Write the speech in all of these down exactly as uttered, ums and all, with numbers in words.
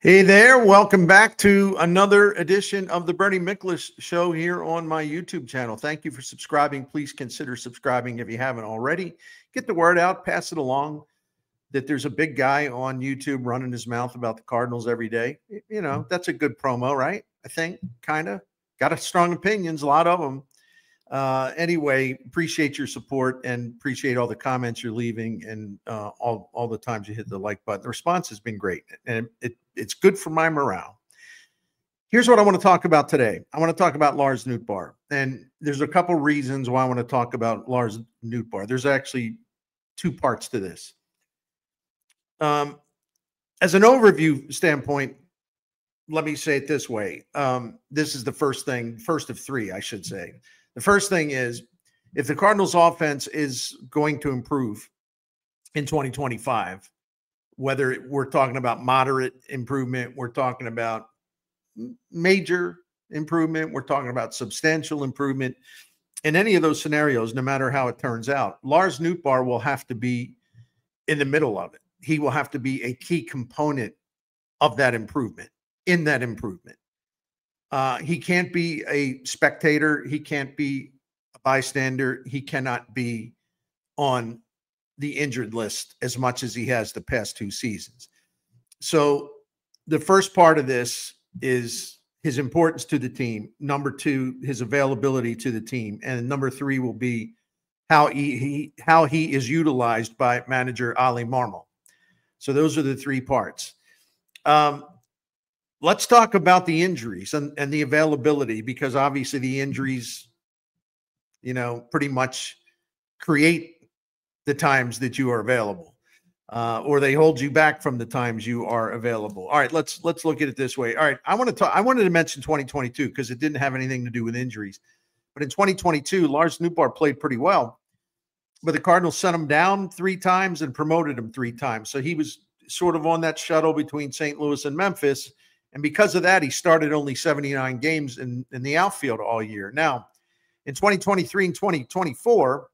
Hey there, welcome back to another edition of the Bernie Miklasz Show here on my YouTube channel. Thank you for subscribing. Please consider subscribing if you haven't already. Get the word out, pass it along that there's a big guy on YouTube running his mouth about the Cardinals every day. You know, that's a good promo, right? I think, kind of. Got a strong opinions, a lot of them. Uh, anyway, appreciate your support and appreciate all the comments you're leaving and uh, all, all the times you hit the like button. The response has been great, and it, it's good for my morale. Here's what I want to talk about today. I want to talk about Lars Nootbaar, and there's a couple reasons why I want to talk about Lars Nootbaar. There's actually two parts to this. Um, as an overview standpoint, let me say it this way. Um, this is the first thing, first of three, I should say. The first thing is, if the Cardinals offense is going to improve in twenty twenty-five, whether we're talking about moderate improvement, we're talking about major improvement, we're talking about substantial improvement, in any of those scenarios, no matter how it turns out, Lars Nootbaar will have to be in the middle of it. He will have to be a key component of that improvement, in that improvement. Uh, he can't be a spectator. He can't be a bystander. He cannot be on the injured list as much as he has the past two seasons. So the first part of this is his importance to the team. Number two, his availability to the team. And number three will be how he, he how he is utilized by manager Oli Marmol. So those are the three parts. Um, Let's talk about the injuries and, and the availability, because obviously the injuries, you know, pretty much create the times that you are available, uh, or they hold you back from the times you are available. All right, let's let's look at it this way. All right, I want to talk. I wanted to mention twenty twenty-two because it didn't have anything to do with injuries, but in twenty twenty-two, Lars Nootbaar played pretty well, but the Cardinals sent him down three times and promoted him three times. So he was sort of on that shuttle between Saint Louis and Memphis. And because of that, he started only seventy-nine games in, in the outfield all year. Now, in twenty twenty-three and twenty twenty-four,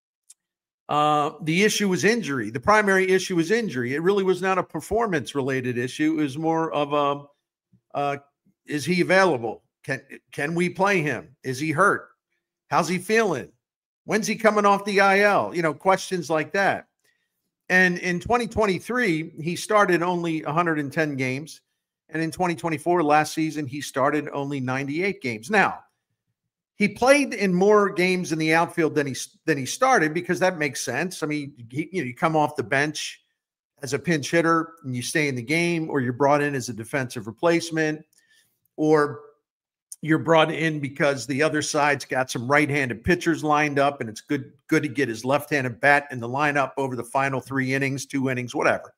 uh, the issue was injury. The primary issue was injury. It really was not a performance-related issue. It was more of a, uh, is he available? Can, can we play him? Is he hurt? How's he feeling? When's he coming off the I L? You know, questions like that. And in twenty twenty-three, he started only one hundred ten games. And in twenty twenty-four, last season, he started only ninety-eight games. Now, he played in more games in the outfield than he than he started, because that makes sense. I mean, he, you know, you come off the bench as a pinch hitter and you stay in the game, or you're brought in as a defensive replacement, or you're brought in because the other side's got some right-handed pitchers lined up, and it's good good to get his left-handed bat in the lineup over the final three innings, two innings, whatever.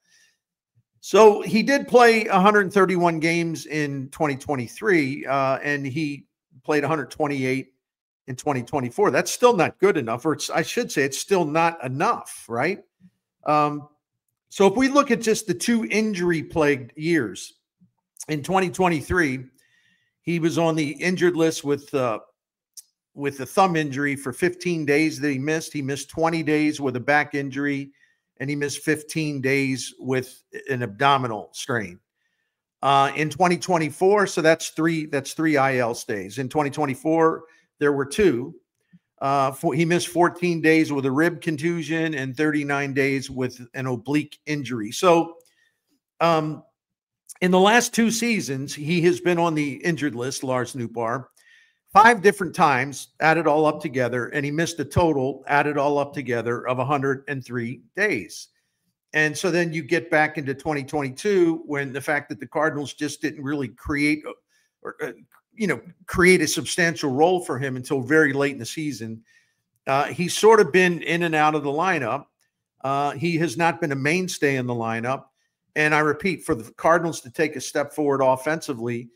So he did play one hundred thirty-one games in twenty twenty-three, uh, and he played one hundred twenty-eight in twenty twenty-four. That's still not good enough, or it's, I should say it's still not enough, right? Um, so if we look at just the two injury-plagued years, in twenty twenty-three, he was on the injured list with uh, with a thumb injury for fifteen days that he missed. He missed twenty days with a back injury, and he missed fifteen days with an abdominal strain. Uh, in twenty twenty-four, so that's three, that's three I L stays. In twenty twenty-four, there were two. Uh, for, he missed fourteen days with a rib contusion and thirty-nine days with an oblique injury. So um, in the last two seasons, he has been on the injured list, Lars Nootbaar, five different times, added all up together, and he missed a total, added all up together, of one hundred three days. And so then you get back into twenty twenty-two, when the fact that the Cardinals just didn't really create or, uh, you know, create a substantial role for him until very late in the season. Uh, he's sort of been in and out of the lineup. Uh, he has not been a mainstay in the lineup. And I repeat, for the Cardinals to take a step forward offensively,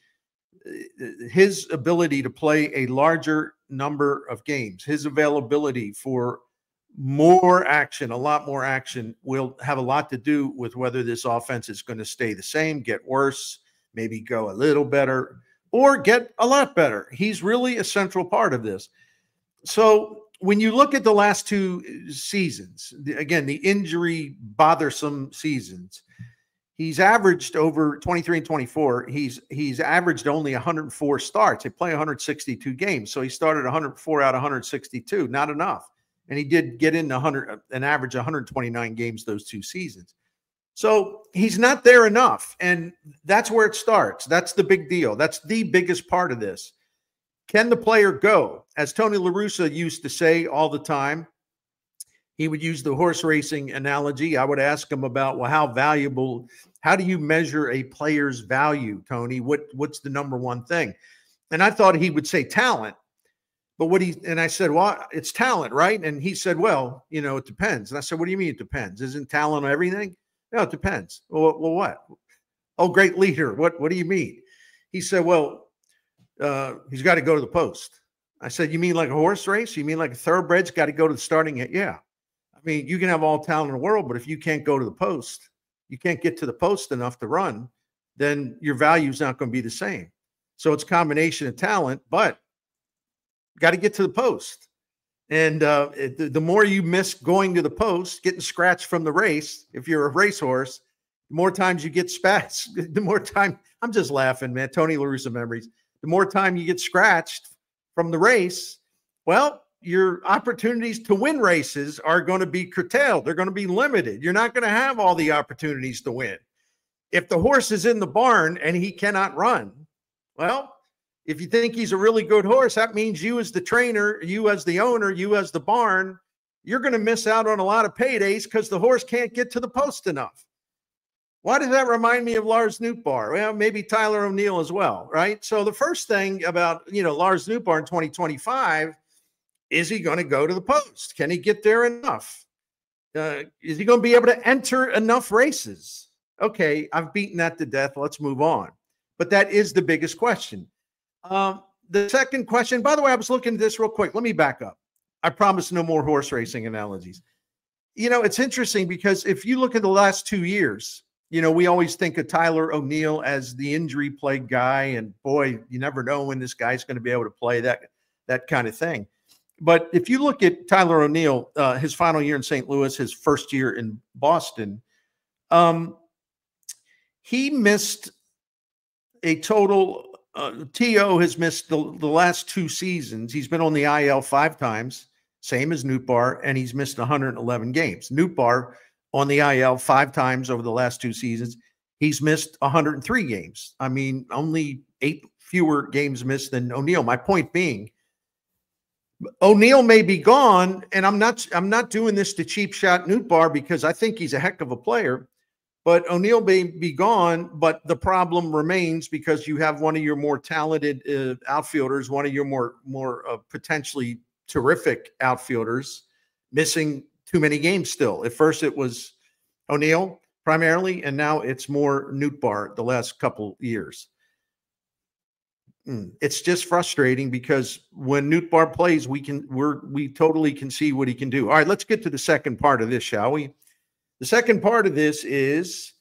his ability to play a larger number of games, his availability for more action, a lot more action, will have a lot to do with whether this offense is going to stay the same, get worse, maybe go a little better, or get a lot better. He's really a central part of this. So when you look at the last two seasons, again, the injury bothersome seasons, he's averaged over twenty-three and twenty-four. He's he's averaged only one hundred four starts. They play one hundred sixty-two games, so he started one hundred four out of one hundred sixty-two. Not enough, and he did get in one hundred, an average one hundred twenty-nine games those two seasons. So he's not there enough, and that's where it starts. That's the big deal. That's the biggest part of this. Can the player go? As Tony La Russa used to say all the time, he would use the horse racing analogy. I would ask him about, well, how valuable, how do you measure a player's value, Tony? What, what's the number one thing? And I thought he would say talent. But what he, and I said, well, it's talent, right? And he said, well, you know, it depends. And I said, what do you mean it depends? Isn't talent everything? No, it depends. Well, well what? Oh, great leader. What, what do you mean? He said, well, uh, he's got to go to the post. I said, you mean like a horse race? You mean like a thoroughbred's got to go to the starting? Yeah. I mean, you can have all talent in the world, but if you can't go to the post, you can't get to the post enough to run, then your value is not going to be the same. So it's a combination of talent, but got to get to the post. And uh, it, the, the more you miss going to the post, getting scratched from the race, if you're a racehorse, the more times you get spats, the more time, I'm just laughing, man, Tony La Russa memories. The more time you get scratched from the race, well, your opportunities to win races are going to be curtailed. They're going to be limited. You're not going to have all the opportunities to win. If the horse is in the barn and he cannot run, well, if you think he's a really good horse, that means you as the trainer, you as the owner, you as the barn, you're going to miss out on a lot of paydays because the horse can't get to the post enough. Why does that remind me of Lars Nootbaar? Well, maybe Tyler O'Neill as well, right? So the first thing about, you know, Lars Nootbaar in twenty twenty-five, is he going to go to the post? Can he get there enough? Uh, is he going to be able to enter enough races? Okay, I've beaten that to death. Let's move on. But that is the biggest question. Um, the second question, by the way, I was looking at this real quick. Let me back up. I promise no more horse racing analogies. You know, it's interesting because if you look at the last two years, you know, we always think of Tyler O'Neill as the injury-plagued guy, and boy, you never know when this guy's going to be able to play, that, that kind of thing. But if you look at Tyler O'Neill, uh, his final year in Saint Louis, his first year in Boston, um, he missed a total uh, T O has missed the, the last two seasons. He's been on the I L five times, same as Nootbaar, and he's missed one hundred eleven games. Nootbaar on the I L five times over the last two seasons. He's missed one hundred three games. I mean, only eight fewer games missed than O'Neill. My point being, O'Neill may be gone, and I'm not I'm not doing this to cheap shot Nootbaar because I think he's a heck of a player. But O'Neill may be gone, but the problem remains because you have one of your more talented uh, outfielders, one of your more more uh, potentially terrific outfielders, missing too many games still. At first it was O'Neill primarily, and now it's more Nootbaar the last couple years. Mm, it's just frustrating because when Nootbaar plays, we can we're we totally can see what he can do. All right, let's get to the second part of this, shall we? The second part of this is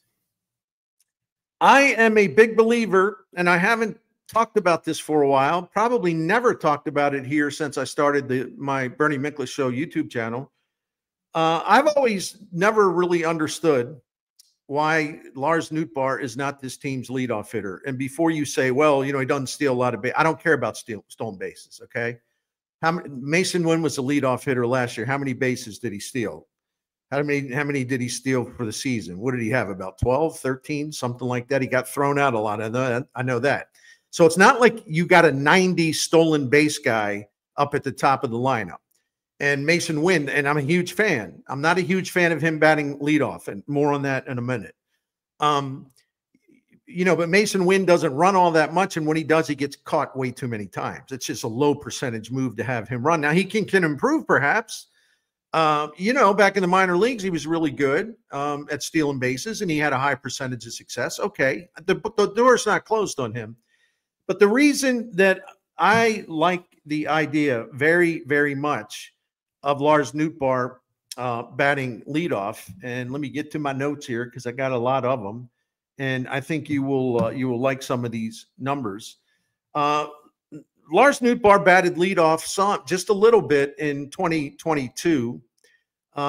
I am a big believer, and I haven't talked about this for a while, probably never talked about it here since I started the my Bernie Miklasz Show YouTube channel. Uh, I've always never really understood why Lars Nootbaar is not this team's leadoff hitter. And before you say, well, you know, he doesn't steal a lot of base, I don't care about steal, stolen bases, okay? How many, Mason Wynn was the leadoff hitter last year. How many bases did he steal? How many, how many did he steal for the season? What did he have, about twelve, thirteen, something like that? He got thrown out a lot. I know that. I know that. So it's not like you got a ninety stolen base guy up at the top of the lineup. And Mason Wynn, and I'm a huge fan. I'm not a huge fan of him batting leadoff, and more on that in a minute. Um, you know, but Mason Wynn doesn't run all that much, and when he does, he gets caught way too many times. It's just a low percentage move to have him run. Now, he can, can improve, perhaps. Um, you know, back in the minor leagues, he was really good um, at stealing bases, and he had a high percentage of success. Okay, the, the door's not closed on him. But the reason that I like the idea very, very much of Lars Nootbaar uh, batting leadoff, and let me get to my notes here because I got a lot of them, and I think you will uh, you will like some of these numbers. Uh, Lars Nootbaar batted leadoff some just a little bit in twenty twenty-two. Uh,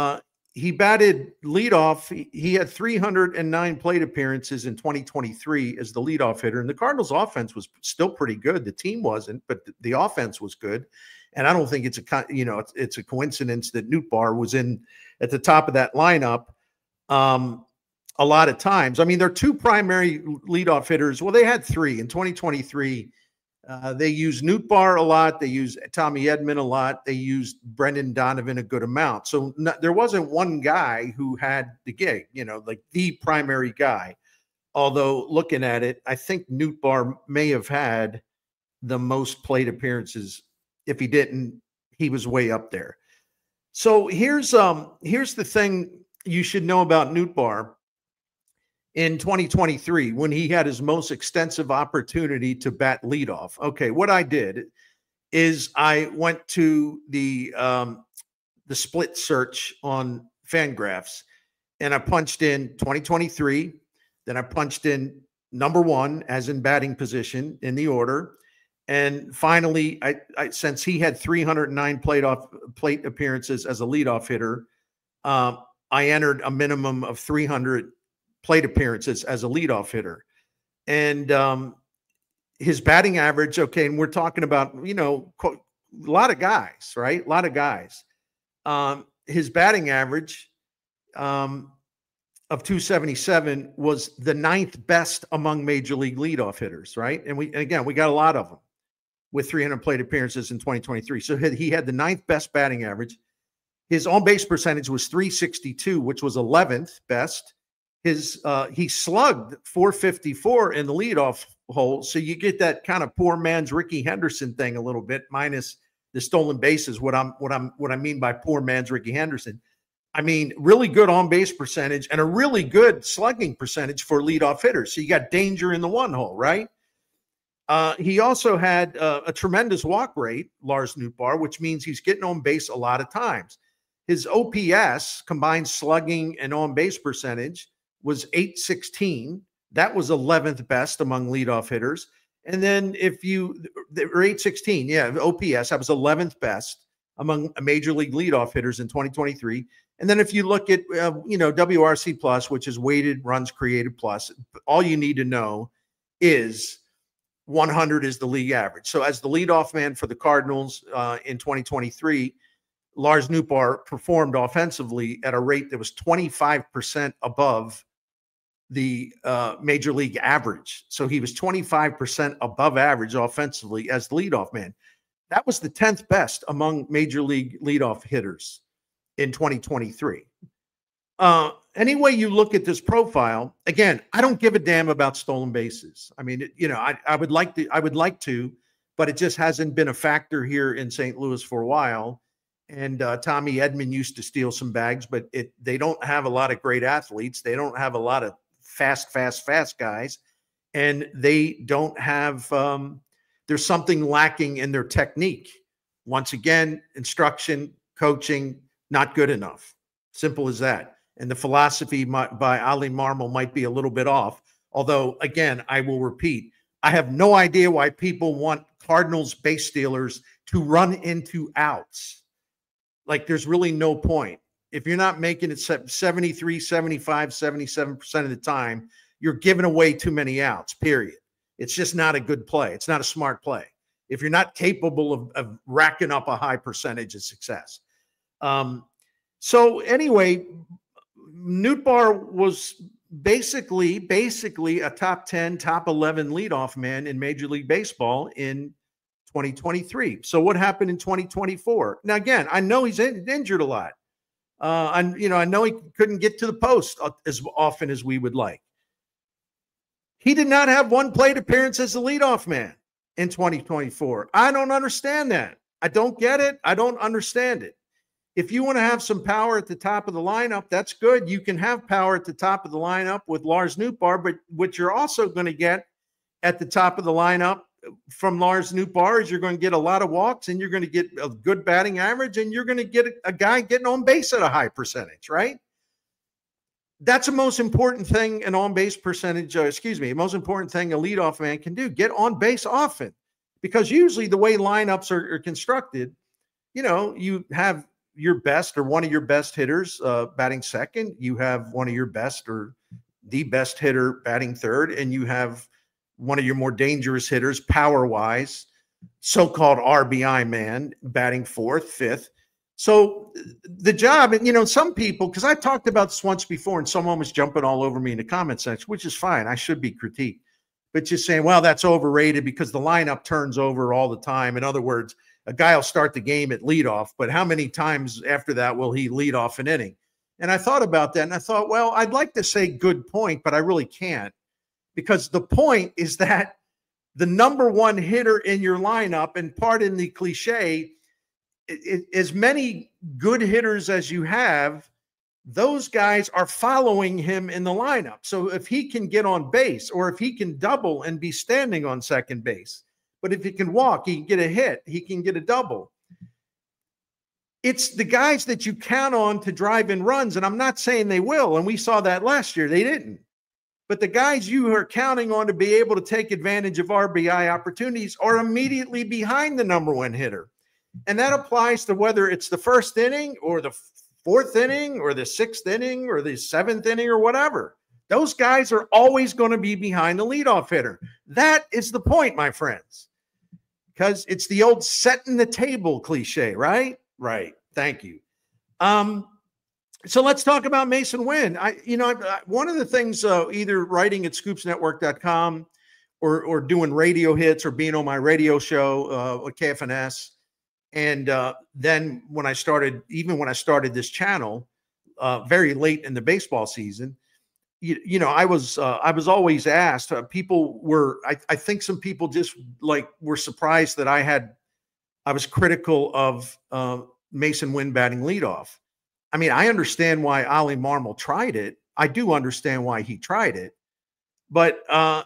he batted leadoff. He, he had three hundred nine plate appearances in twenty twenty-three as the leadoff hitter. And the Cardinals offense was still pretty good. The team wasn't, but the, the offense was good. And I don't think it's a, you know, it's, it's a coincidence that Nootbaar was in at the top of that lineup um, a lot of times. I mean, there are two primary leadoff hitters. Well, they had three in twenty twenty-three. Uh, they used Nootbaar a lot. They used Tommy Edman a lot. They used Brendan Donovan a good amount. So no, there wasn't one guy who had the gig, you know, like the primary guy. Although looking at it, I think Nootbaar may have had the most plate appearances. If he didn't, he was way up there. So here's um here's the thing you should know about Nootbaar. In twenty twenty-three, when he had his most extensive opportunity to bat leadoff. Okay, what I did is I went to the um, the split search on Fangraphs, and I punched in twenty twenty-three. Then I punched in number one, as in batting position, in the order. And finally, I, I since he had three hundred nine plate off plate appearances as a leadoff hitter, uh, I entered a minimum of three hundred plate appearances as a leadoff hitter. And um, his batting average, okay, and we're talking about, you know, a lot of guys, right? A lot of guys. Um, his batting average um, of two seventy-seven was the ninth best among major league leadoff hitters, right? And we, and again, we got a lot of them with three hundred plate appearances in twenty twenty-three. So he had the ninth best batting average. His on-base percentage was three sixty-two, which was eleventh best. His uh, he slugged four fifty-four in the leadoff hole, so you get that kind of poor man's Ricky Henderson thing a little bit, minus the stolen bases. What I'm what I'm what I mean by poor man's Ricky Henderson, I mean really good on base percentage and a really good slugging percentage for leadoff hitters. So you got danger in the one hole, right? Uh, he also had uh, a tremendous walk rate, Lars Nootbaar, which means he's getting on base a lot of times. His O P S, combined slugging and on base percentage, was eight sixteen. That was eleventh best among leadoff hitters. And then if you, or eight sixteen, yeah, O P S, that was eleventh best among major league leadoff hitters in twenty twenty-three. And then if you look at, uh, you know, W R C plus, which is weighted runs created plus, all you need to know is one hundred is the league average. So as the leadoff man for the Cardinals uh, in twenty twenty-three, Lars Nootbaar performed offensively at a rate that was twenty-five percent above the uh, major league average. So he was twenty-five percent above average offensively as the leadoff man. That was the tenth best among major league leadoff hitters in twenty twenty-three. Uh, any way you look at this profile, again, I don't give a damn about stolen bases. I mean, you know, I, I would like to, I would like to, but it just hasn't been a factor here in Saint Louis for a while. And uh, Tommy Edman used to steal some bags, but it they don't have a lot of great athletes. They don't have a lot of fast, fast, fast guys. And they don't have, um, there's something lacking in their technique. Once again, instruction, coaching, not good enough. Simple as that. And the philosophy by Oli Marmol might be a little bit off. Although, again, I will repeat, I have no idea why people want Cardinals base stealers to run into outs. Like, there's really no point. If you're not making it seventy-three, seventy-five, seventy-seven percent of the time, you're giving away too many outs, period. It's just not a good play. It's not a smart play if you're not capable of, of racking up a high percentage of success. Um, so anyway, Nootbaar was basically, basically a top ten, top eleven leadoff man in Major League Baseball in twenty twenty-three. So what happened in twenty twenty-four? Now, again, I know he's in, injured a lot. Uh, and, you know, I know he couldn't get to the post as often as we would like. He did not have one plate appearance as a leadoff man in twenty twenty-four. I don't understand that. I don't get it. I don't understand it. If you want to have some power at the top of the lineup, that's good. You can have power at the top of the lineup with Lars Nootbaar, but what you're also going to get at the top of the lineup from Lars Nootbaar is you're going to get a lot of walks, and you're going to get a good batting average, and you're going to get a, a guy getting on base at a high percentage, right? That's the most important thing an on-base percentage, uh, excuse me, the most important thing a leadoff man can do, get on base often. Because usually the way lineups are, are constructed, you know, you have your best or one of your best hitters uh, batting second. You have one of your best or the best hitter batting third, and you have one of your more dangerous hitters power-wise, so-called R B I man, batting fourth, fifth. So the job, and you know, some people, because I talked about this once before, and someone was jumping all over me in the comment section, which is fine. I should be critiqued, but just saying, well, that's overrated because the lineup turns over all the time. In other words, a guy will start the game at leadoff, but how many times after that will he lead off an inning? And I thought about that, and I thought, well, I'd like to say good point, but I really can't, because the point is that the number one hitter in your lineup, and pardon the cliche, it, it, as many good hitters as you have, those guys are following him in the lineup. So if he can get on base, or if he can double and be standing on second base, but if he can walk, he can get a hit, he can get a double. It's the guys that you count on to drive in runs, and I'm not saying they will, and we saw that last year. They didn't. But the guys you are counting on to be able to take advantage of R B I opportunities are immediately behind the number one hitter. And that applies to whether it's the first inning or the fourth inning or the sixth inning or the seventh inning or whatever. Those guys are always going to be behind the leadoff hitter. That is the point, my friends, because it's the old setting the table cliche, right? Right. Thank you. Um, so let's talk about Masyn Winn. I, you know, I, one of the things, uh, either writing at scoops network dot com or, or doing radio hits or being on my radio show uh, at K F N S. And uh, then when I started, even when I started this channel uh, very late in the baseball season, you, you know, I was, uh, I was always asked, uh, people were, I, I think some people just like were surprised that I had, I was critical of uh, Masyn Winn batting leadoff. I mean, I understand why Ollie Marmol tried it. I do understand why he tried it, but uh,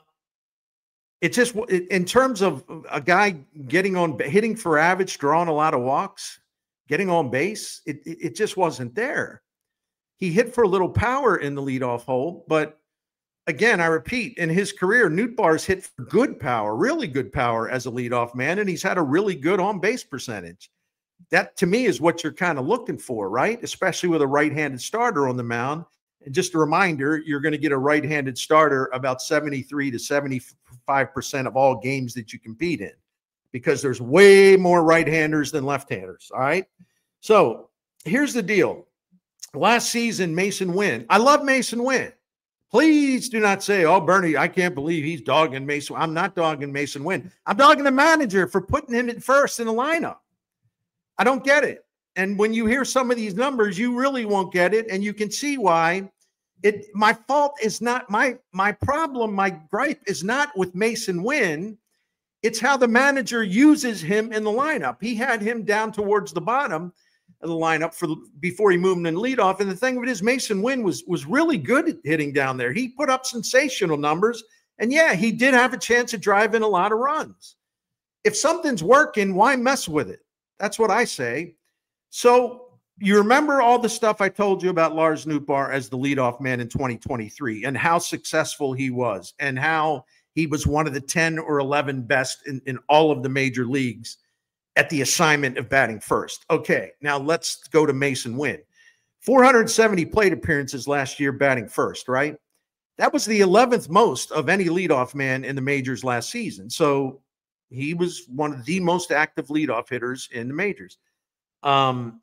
it just, in terms of a guy getting on, hitting for average, drawing a lot of walks, getting on base, it, it, it just wasn't there. He hit for a little power in the leadoff hole, but again, I repeat, in his career, Nootbaar's hit for good power, really good power as a leadoff man, and he's had a really good on-base percentage. That, to me, is what you're kind of looking for, right? Especially with a right-handed starter on the mound. And just a reminder, you're going to get a right-handed starter about seventy-three to seventy-five percent of all games that you compete in, because there's way more right-handers than left-handers, all right? So here's the deal. Last season, Masyn Winn, I love Masyn Winn. Please do not say, oh, Bernie, I can't believe he's dogging Masyn. I'm not dogging Masyn Winn. I'm dogging the manager for putting him at first in the lineup. I don't get it. And when you hear some of these numbers, you really won't get it. And you can see why. It, my fault is not, my, my problem, my gripe is not with Masyn Winn. It's how the manager uses him in the lineup. He had him down towards the bottom of the lineup for before he moved in leadoff. And the thing of it is, Masyn Winn was, was really good at hitting down there. He put up sensational numbers. And yeah, he did have a chance to drive in a lot of runs. If something's working, why mess with it? That's what I say. So you remember all the stuff I told you about Lars Nootbaar as the leadoff man in twenty twenty-three and how successful he was and how he was one of the ten or eleven best in, in all of the major leagues at the assignment of batting first. Okay, now let's go to Masyn Winn. four hundred seventy plate appearances last year batting first, right? That was the eleventh most of any leadoff man in the majors last season. So he was one of the most active leadoff hitters in the majors. Um,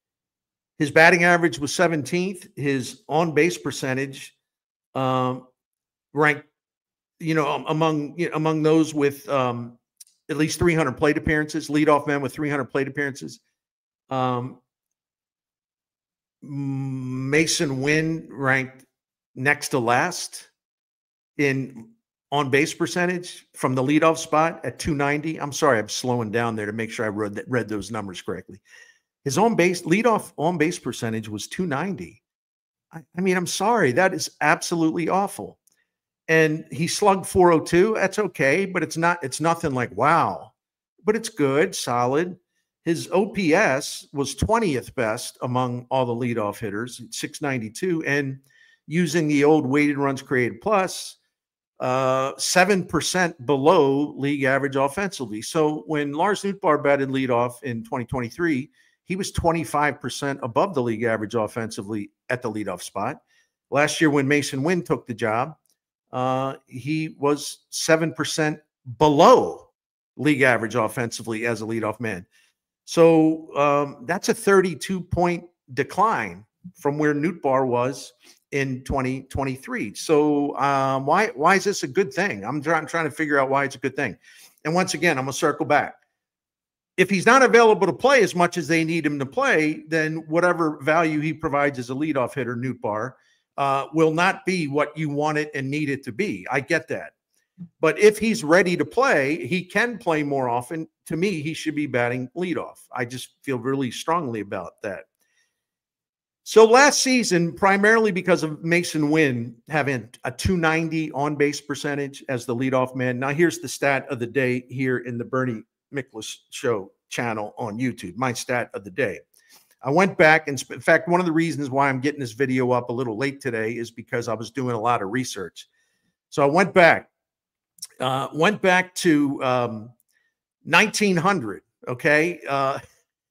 his batting average was seventeenth. His on-base percentage um, ranked, you know, among you know, among those with um, at least three hundred plate appearances. Leadoff man with three hundred plate appearances. Um, Masyn Winn ranked next to last in on-base percentage from the leadoff spot at two ninety. I'm sorry, I'm slowing down there to make sure I read, that, read those numbers correctly. His on-base, leadoff on-base percentage was two ninety. I, I mean, I'm sorry. That is absolutely awful. And he slugged four oh two. That's okay, but it's not, it's nothing like, wow. But it's good, solid. His O P S was twentieth best among all the leadoff hitters, six ninety-two. And using the old weighted runs created plus, uh, seven percent below league average offensively. So when Lars Nootbaar batted leadoff in twenty twenty-three, he was twenty-five percent above the league average offensively at the leadoff spot. Last year, when Masyn Winn took the job, uh, he was seven percent below league average offensively as a leadoff man. So um, that's a thirty-two point decline from where Nootbaar was in twenty twenty-three. So um, why why is this a good thing? I'm, try- I'm trying to figure out why it's a good thing. And once again, I'm going to circle back. If he's not available to play as much as they need him to play, then whatever value he provides as a leadoff hitter, Nootbaar, uh, will not be what you want it and need it to be. I get that. But if he's ready to play, he can play more often. To me, he should be batting leadoff. I just feel really strongly about that. So last season, primarily because of Masyn Winn having a two ninety on-base percentage as the leadoff man. Now, here's the stat of the day here in the Bernie Miklasz Show channel on YouTube, my stat of the day. I went back, and in fact, one of the reasons why I'm getting this video up a little late today is because I was doing a lot of research. So I went back. Uh, went back to um, nineteen hundred, okay? Uh,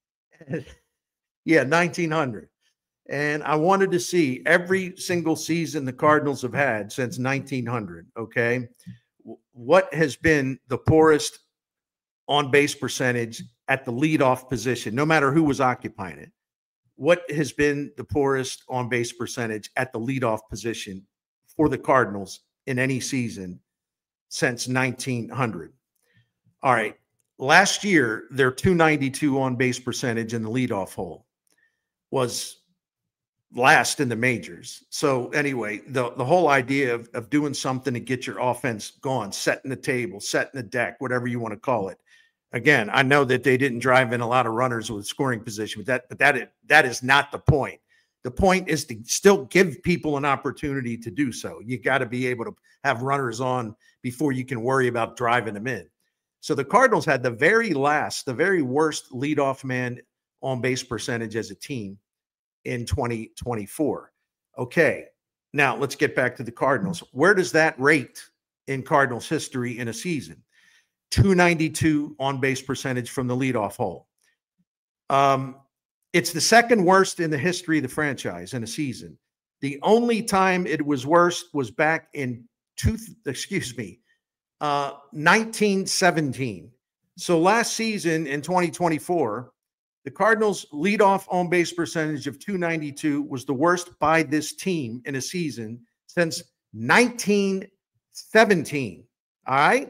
yeah, nineteen hundred. And I wanted to see every single season the Cardinals have had since nineteen hundred, okay? What has been the poorest on-base percentage at the leadoff position, no matter who was occupying it? What has been the poorest on-base percentage at the leadoff position for the Cardinals in any season since nineteen hundred? All right. Last year, their two ninety-two on-base percentage in the leadoff hole was last in the majors. So anyway, the, the whole idea of, of doing something to get your offense going, setting the table, setting the deck, whatever you want to call it. Again, I know that they didn't drive in a lot of runners with scoring position, but that, but that is, that is not the point. The point is to still give people an opportunity to do so. You got to be able to have runners on before you can worry about driving them in. So the Cardinals had the very last, the very worst leadoff man on base percentage as a team in twenty twenty-four. Okay, now let's get back to the Cardinals. Where does that rate in Cardinals history in a season? two ninety-two on base percentage from the leadoff hole. Um, It's the second worst in the history of the franchise in a season. The only time it was worse was back in two, excuse me, uh, nineteen seventeen. So last season in twenty twenty-four, the Cardinals' leadoff on-base percentage of two ninety-two was the worst by this team in a season since nineteen seventeen. All right?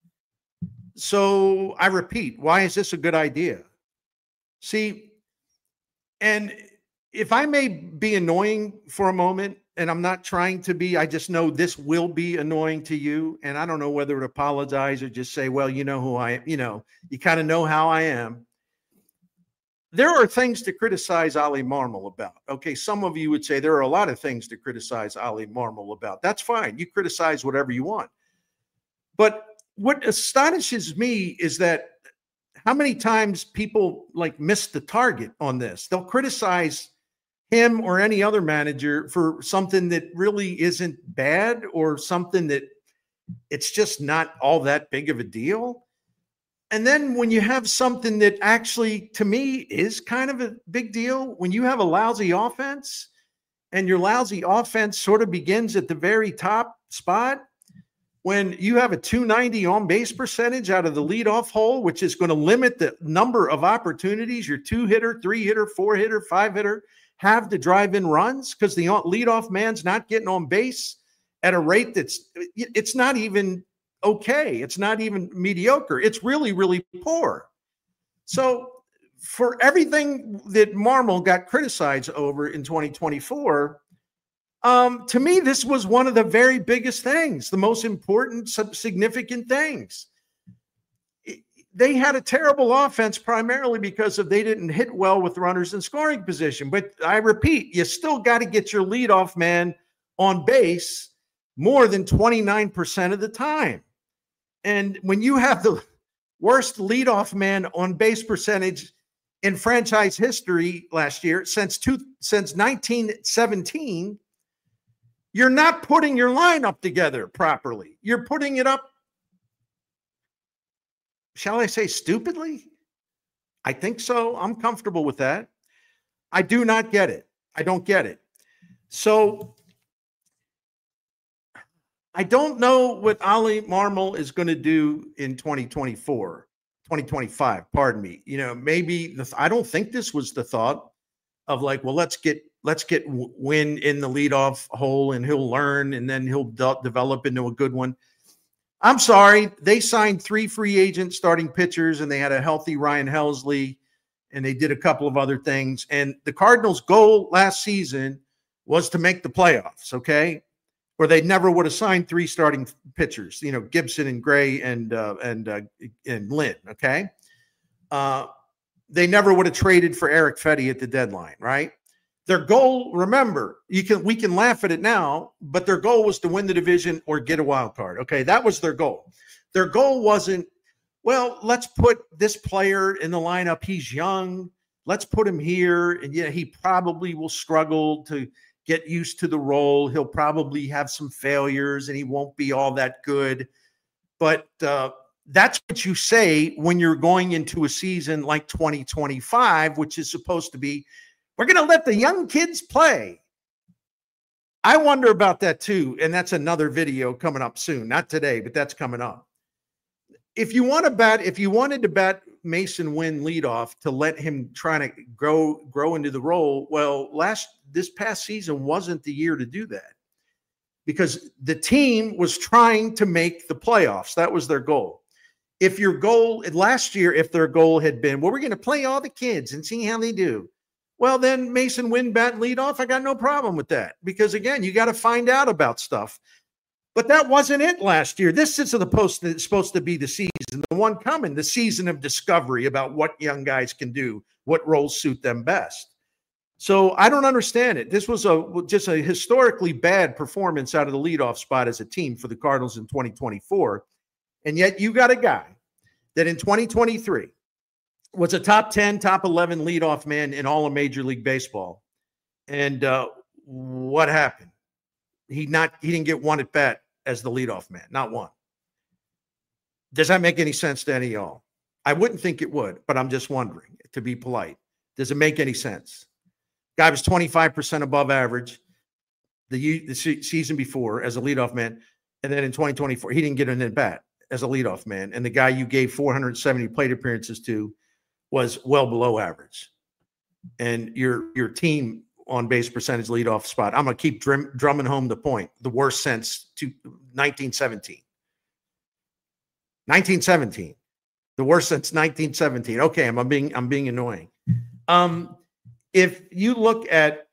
So I repeat, why is this a good idea? See, and if I may be annoying for a moment, and I'm not trying to be, I just know this will be annoying to you. And I don't know whether to apologize or just say, well, you know who I am. You know, you kind of know how I am. There are things to criticize Oli Marmol about. Okay, some of you would say there are a lot of things to criticize Oli Marmol about. That's fine. You criticize whatever you want. But what astonishes me is that how many times people like miss the target on this. They'll criticize him or any other manager for something that really isn't bad or something that it's just not all that big of a deal. And then when you have something that actually, to me, is kind of a big deal, when you have a lousy offense and your lousy offense sort of begins at the very top spot, when you have a two ninety on base percentage out of the leadoff hole, which is going to limit the number of opportunities your two hitter, three hitter, four hitter, five hitter have to drive in runs because the leadoff man's not getting on base at a rate that's, it's not even okay. It's not even mediocre. It's really, really poor. So for everything that Marmol got criticized over in twenty twenty-four, Um, to me, this was one of the very biggest things, the most important, significant things. They had a terrible offense primarily because of they didn't hit well with runners in scoring position. But I repeat, you still got to get your leadoff man on base more than twenty-nine percent of the time. And when you have the worst leadoff man on base percentage in franchise history last year since two, since nineteen seventeen, you're not putting your lineup together properly. You're putting it up, shall I say, stupidly? I think so. I'm comfortable with that. I do not get it. I don't get it. So I don't know what Ollie Marmol is going to do in twenty twenty-four, twenty twenty-five, pardon me. You know, maybe the, I don't think this was the thought of like, well, let's get let's get Wynn in the leadoff hole and he'll learn and then he'll de- develop into a good one. I'm sorry. They signed three free agent starting pitchers and they had a healthy Ryan Helsley and they did a couple of other things. And the Cardinals' goal last season was to make the playoffs, okay? Or they never would have signed three starting pitchers, you know, Gibson and Gray and uh, and uh, and Lynn, okay? Uh, they never would have traded for Eric Fetty at the deadline, right? Their goal, remember, you can we can laugh at it now, but their goal was to win the division or get a wild card. Okay, that was their goal. Their goal wasn't, well, let's put this player in the lineup. He's young. Let's put him here. And yeah, he probably will struggle to get used to the role. He'll probably have some failures and he won't be all that good. But uh, that's what you say when you're going into a season like twenty twenty-five, which is supposed to be, we're going to let the young kids play. I wonder about that too. And that's another video coming up soon. Not today, but that's coming up. If you want to bet, if you wanted to bet Masyn Winn leadoff to let him try to grow, grow into the role, well, last this past season wasn't the year to do that because the team was trying to make the playoffs. That was their goal. If your goal last year, if their goal had been, well, we're going to play all the kids and see how they do. Well, then Masyn Winn bat leadoff. I got no problem with that because, again, you got to find out about stuff. But that wasn't it last year. This is supposed to, supposed to be the season, the one coming, the season of discovery about what young guys can do, what roles suit them best. So I don't understand it. This was a just a historically bad performance out of the leadoff spot as a team for the Cardinals in twenty twenty-four. And yet you got a guy that in twenty twenty-three was a top ten, top eleven leadoff man in all of Major League Baseball. And uh, what happened? He not he didn't get one at bat as the leadoff man, not one. Does that make any sense to any of y'all? I wouldn't think it would, but I'm just wondering, to be polite. Does it make any sense? Guy was twenty-five percent above average the, the season before as a leadoff man, and then in twenty twenty-four, he didn't get an at bat as a leadoff man, and the guy you gave four hundred seventy plate appearances to was well below average. And your your team on base percentage leadoff spot, I'm going to keep drum, drumming home the point, the worst since to nineteen seventeen. nineteen seventeen. The worst since nineteen seventeen. Okay, I'm, I'm being I'm being annoying. Um, if you look at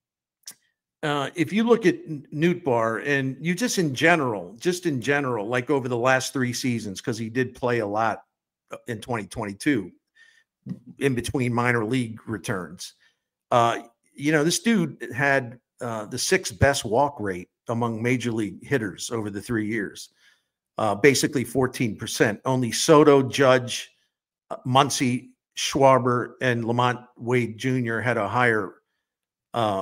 uh, if you look at Nootbaar and you just in general, just in general, like over the last three seasons, because he did play a lot in twenty twenty-two in between minor league returns. Uh, you know, this dude had uh, the sixth best walk rate among major league hitters over the three years, uh, basically fourteen percent. Only Soto, Judge, uh, Muncy, Schwarber, and Lamont Wade Junior had a higher uh,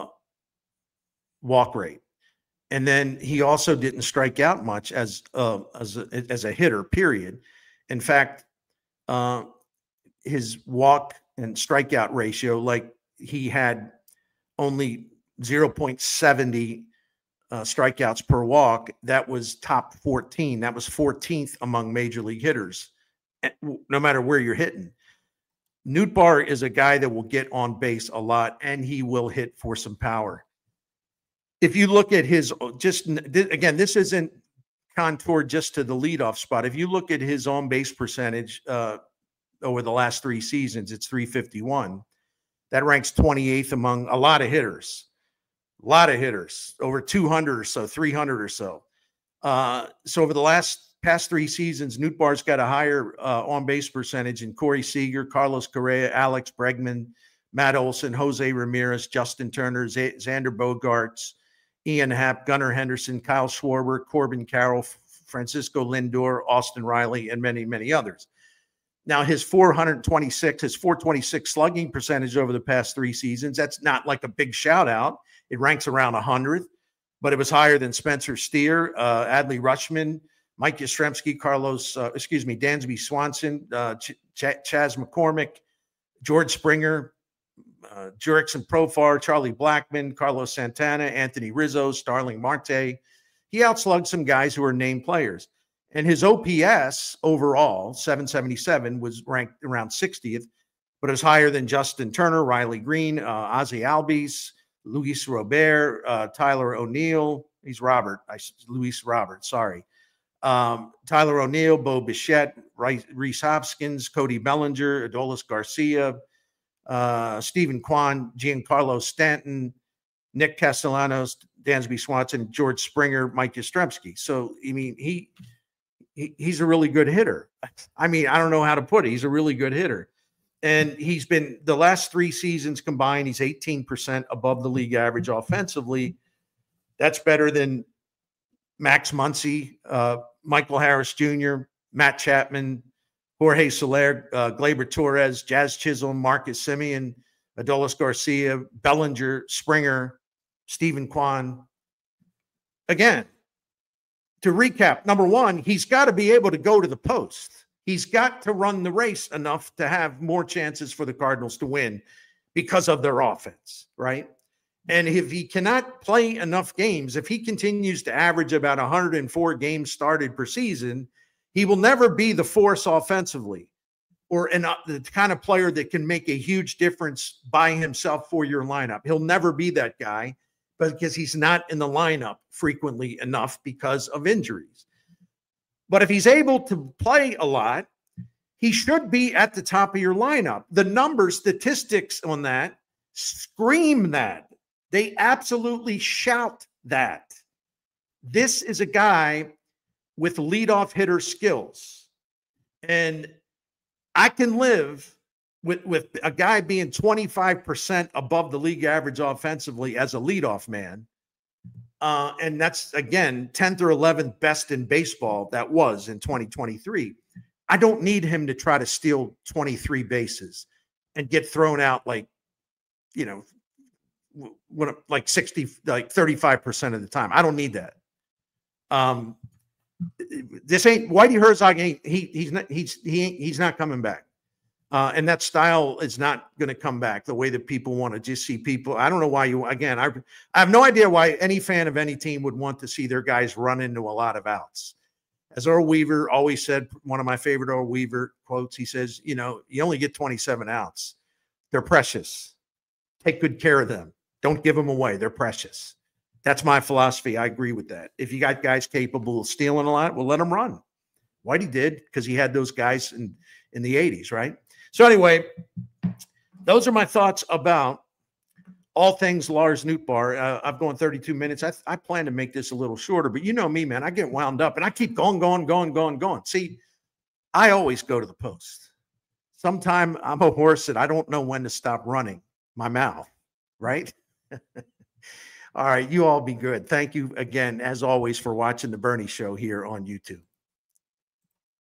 walk rate. And then he also didn't strike out much as, uh, as, a, as a hitter, period. In fact, uh, his walk and strikeout ratio, like he had only zero point seven zero uh, strikeouts per walk. That was top fourteen. That was fourteenth among major league hitters, no matter where you're hitting. Nootbaar is a guy that will get on base a lot, and he will hit for some power. If you look at his, just again, this isn't contoured just to the leadoff spot. If you look at his on base percentage uh, over the last three seasons, it's three fifty-one. That ranks twenty-eighth among a lot of hitters, a lot of hitters, over two hundred or so, three hundred or so. Uh, so over the last past three seasons, Nootbaar's got a higher uh, on-base percentage than Corey Seager, Carlos Correa, Alex Bregman, Matt Olson, Jose Ramirez, Justin Turner, Z- Xander Bogaerts, Ian Happ, Gunnar Henderson, Kyle Schwarber, Corbin Carroll, Francisco Lindor, Austin Riley, and many, many others. Now, his four twenty-six, his four twenty-six slugging percentage over the past three seasons, that's not like a big shout out. It ranks around one hundred, but it was higher than Spencer Steer, uh, Adley Rutschman, Mike Yastrzemski, Carlos, uh, excuse me, Dansby Swanson, uh, Ch- Ch- Chas McCormick, George Springer, uh, Jurickson Profar, Charlie Blackmon, Carlos Santana, Anthony Rizzo, Starling Marte. He outslugged some guys who are named players. And his O P S overall, seven seventy-seven, was ranked around sixtieth, but it was higher than Justin Turner, Riley Green, uh, Ozzie Albies, Luis Robert, uh, Tyler O'Neill. He's Robert. I, Luis Robert, sorry. Um, Tyler O'Neill, Bo Bichette, Reese Hopkins, Cody Bellinger, Adolis Garcia, uh, Stephen Kwan, Giancarlo Stanton, Nick Castellanos, Dansby Swanson, George Springer, Mike Yastrzemski. So, I mean, he, he he's a really good hitter. I mean, I don't know how to put it. He's a really good hitter. And he's been, the last three seasons combined, he's eighteen percent above the league average offensively. That's better than Max Muncy, uh, Michael Harris Junior, Matt Chapman, Jorge Soler, uh, Gleyber Torres, Jazz Chisholm, Marcus Semien, Adolis Garcia, Bellinger, Springer, Stephen Kwan. Again, to recap, number one, he's got to be able to go to the post. He's got to run the race enough to have more chances for the Cardinals to win because of their offense, right? And if he cannot play enough games, if he continues to average about one hundred four games started per season, he will never be the force offensively or an, uh, the kind of player that can make a huge difference by himself for your lineup. He'll never be that guy because he's not in the lineup frequently enough because of injuries. But if he's able to play a lot, he should be at the top of your lineup. The numbers, statistics on that scream that. They absolutely shout that. This is a guy with leadoff hitter skills. And I can live with, with a guy being twenty-five percent above the league average offensively as a leadoff man. Uh, and that's, again, tenth or eleventh best in baseball that was in twenty twenty-three. I don't need him to try to steal twenty-three bases and get thrown out like, you know, what, like sixty, like thirty-five percent of the time. I don't need that. Um, this ain't Whitey Herzog. Ain't, he he's not he's he ain't, he's not coming back. Uh, and that style is not going to come back the way that people want to just see people. I don't know why you, again, I, I have no idea why any fan of any team would want to see their guys run into a lot of outs. As Earl Weaver always said, one of my favorite Earl Weaver quotes, he says, you know, you only get twenty-seven outs. They're precious. Take good care of them. Don't give them away. They're precious. That's my philosophy. I agree with that. If you got guys capable of stealing a lot, well, let them run. Whitey did because he had those guys in, in the eighties, right? So anyway, those are my thoughts about all things Lars Nootbaar. Uh, I've gone thirty-two minutes. I, I plan to make this a little shorter, but you know me, man. I get wound up and I keep going, going, going, going, going. See, I always go to the post. Sometime I'm a horse that I don't know when to stop running my mouth, right? All right, you all be good. Thank you again, as always, for watching The Bernie Show here on YouTube.